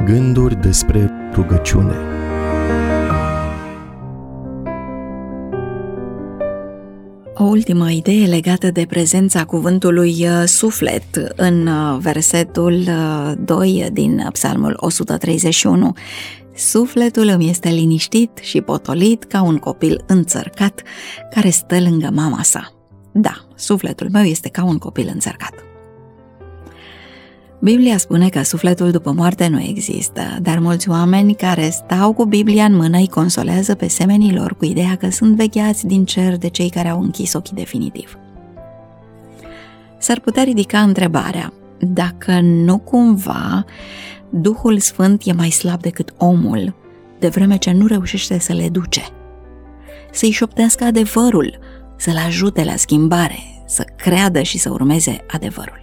Gânduri despre rugăciune. O ultimă idee legată de prezența cuvântului suflet în versetul 2 din Psalmul 131. Sufletul îmi este liniștit și potolit ca un copil înțărcat care stă lângă mama sa. Da, sufletul meu este ca un copil înțărcat. Biblia spune că sufletul după moarte nu există, dar mulți oameni care stau cu Biblia în mână îi consolează pe semenii lor cu ideea că sunt vegheați din cer de cei care au închis ochii definitiv. S-ar putea ridica întrebarea, dacă nu cumva Duhul Sfânt e mai slab decât omul, de vreme ce nu reușește să le educe, să-i șoptească adevărul, să-l ajute la schimbare, să creadă și să urmeze adevărul.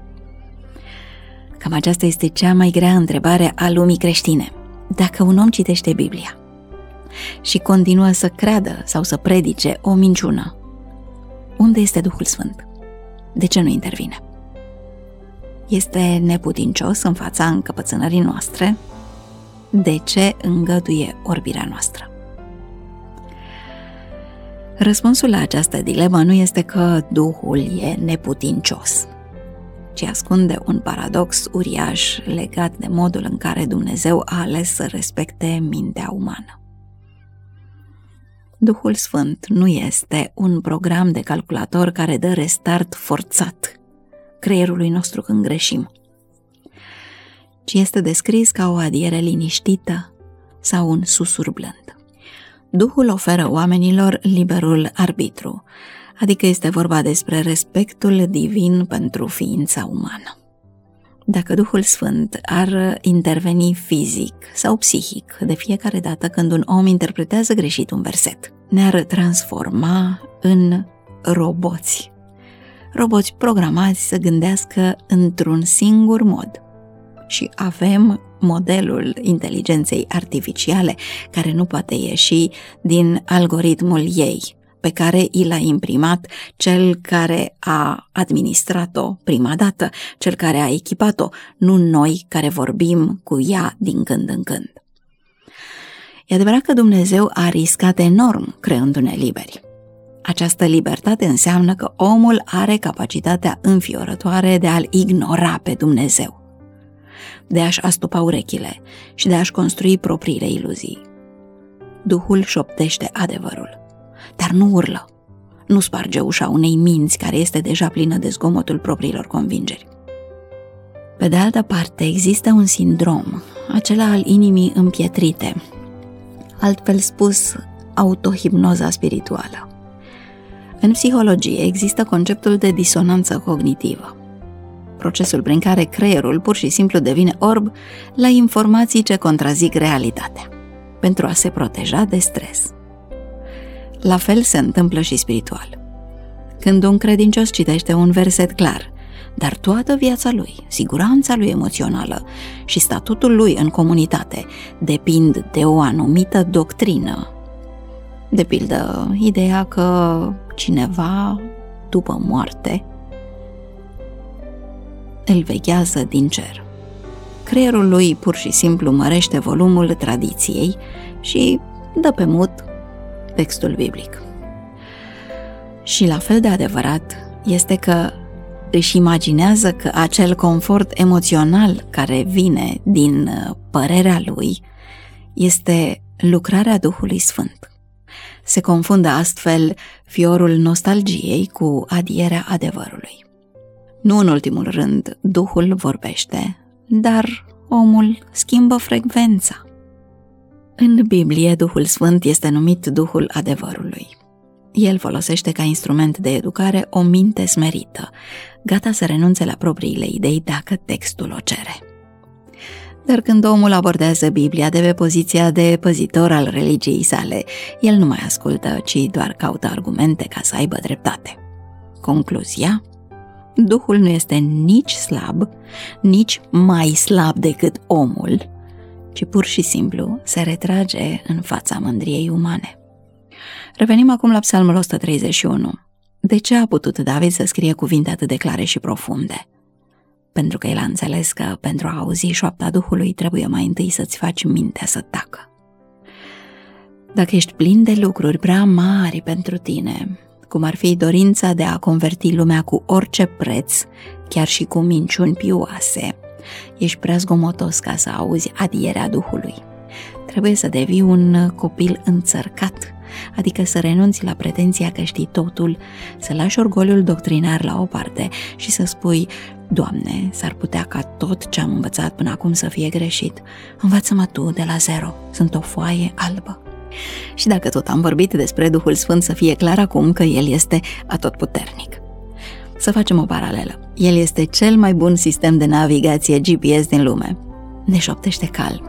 Cam aceasta este cea mai grea întrebare a lumii creștine. Dacă un om citește Biblia și continuă să creadă sau să predice o minciună, unde este Duhul Sfânt? De ce nu intervine? Este neputincios în fața încăpățânării noastre? De ce îngăduie orbirea noastră? Răspunsul la această dilemă nu este că Duhul e neputincios, ci ascunde un paradox uriaș legat de modul în care Dumnezeu a ales să respecte mintea umană. Duhul Sfânt nu este un program de calculator care dă restart forțat creierului nostru când greșim, ci este descris ca o adiere liniștită sau un susur blând. Duhul oferă oamenilor liberul arbitru, adică este vorba despre respectul divin pentru ființa umană. Dacă Duhul Sfânt ar interveni fizic sau psihic de fiecare dată când un om interpretează greșit un verset, ne-ar transforma în roboți programați să gândească într-un singur mod. Și avem modelul inteligenței artificiale care nu poate ieși din algoritmul ei, pe care i l-a imprimat cel care a administrat-o prima dată, cel care a echipat-o, nu noi care vorbim cu ea din când în când. E adevărat că Dumnezeu a riscat enorm creându-ne liberi. Această libertate înseamnă că omul are capacitatea înfiorătoare de a-L ignora pe Dumnezeu, de a-și astupa urechile și de a-și construi propriile iluzii. Duhul șoptește adevărul, dar nu urlă, nu sparge ușa unei minți care este deja plină de zgomotul propriilor convingeri. Pe de altă parte, există un sindrom, acela al inimii împietrite, altfel spus, autohipnoza spirituală. În psihologie există conceptul de disonanță cognitivă, procesul prin care creierul pur și simplu devine orb la informații ce contrazic realitatea, pentru a se proteja de stres. La fel se întâmplă și spiritual. Când un credincios citește un verset clar, dar toată viața lui, siguranța lui emoțională și statutul lui în comunitate depind de o anumită doctrină, de pildă ideea că cineva, după moarte, îl veghează din cer, creierul lui pur și simplu mărește volumul tradiției și dă pe mut textul biblic. Și la fel de adevărat este că își imaginează că acel confort emoțional care vine din părerea lui este lucrarea Duhului Sfânt. Se confundă astfel fiorul nostalgiei cu adierea adevărului. Nu în ultimul rând, Duhul vorbește, dar omul schimbă frecvența. În Biblie, Duhul Sfânt este numit Duhul adevărului. El folosește ca instrument de educare o minte smerită, gata să renunțe la propriile idei dacă textul o cere. Dar când omul abordează Biblia de pe poziția de păzitor al religiei sale, el nu mai ascultă, ci doar caută argumente ca să aibă dreptate. Concluzia? Duhul nu este nici slab, nici mai slab decât omul, ci pur și simplu se retrage în fața mândriei umane. Revenim acum la Psalmul 131. De ce a putut David să scrie cuvinte atât de clare și profunde? pentru că el a înțeles că pentru a auzi șoapta Duhului trebuie mai întâi să-ți faci mintea să tacă. Dacă ești plin de lucruri prea mari pentru tine, cum ar fi dorința de a converti lumea cu orice preț, chiar și cu minciuni pioase, ești prea zgomotos ca să auzi adierea Duhului. Trebuie să devii un copil înțărcat, adică să renunți la pretenția că știi totul, să lași orgoliul doctrinar la o parte și să spui: Doamne, s-ar putea ca tot ce am învățat până acum să fie greșit. Învață-mă Tu de la zero, sunt o foaie albă. Și dacă tot am vorbit despre Duhul Sfânt, să fie clar acum că El este atotputernic. Să facem o paralelă. El este cel mai bun sistem de navigație GPS din lume. Ne șoptește calm.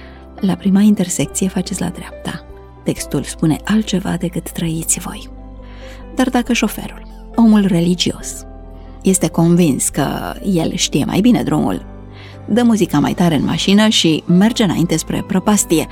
La prima intersecție faceți la dreapta. Textul spune altceva decât trăiți voi. Dar dacă șoferul, omul religios, este convins că el știe mai bine drumul, dă muzica mai tare în mașină și merge înainte spre prăpastie,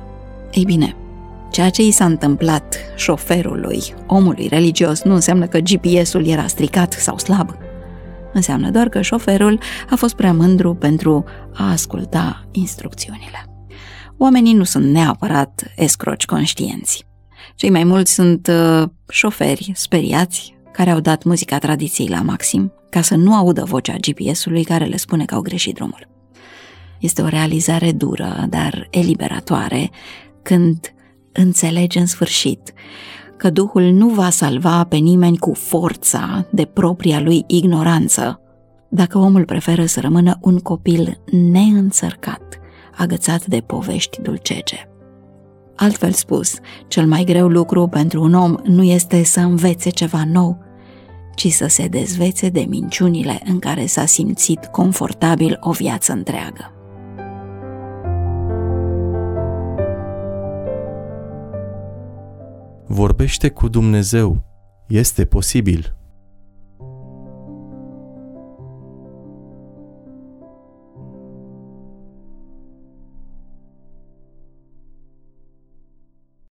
ei bine, ceea ce i s-a întâmplat șoferului, omului religios, nu înseamnă că GPS-ul era stricat sau slab. Înseamnă doar că șoferul a fost prea mândru pentru a asculta instrucțiunile. Oamenii nu sunt neapărat escroci conștienți. Cei mai mulți sunt șoferi speriați care au dat muzica tradiției la maxim ca să nu audă vocea GPS-ului care le spune că au greșit drumul. Este o realizare dură, dar eliberatoare, când înțelegi în sfârșit că Duhul nu va salva pe nimeni cu forța de propria lui ignoranță, dacă omul preferă să rămână un copil neînțărcat, agățat de povești dulcege. Altfel spus, cel mai greu lucru pentru un om nu este să învețe ceva nou, ci să se dezvețe de minciunile în care s-a simțit confortabil o viață întreagă. Vorbește cu Dumnezeu. Este posibil.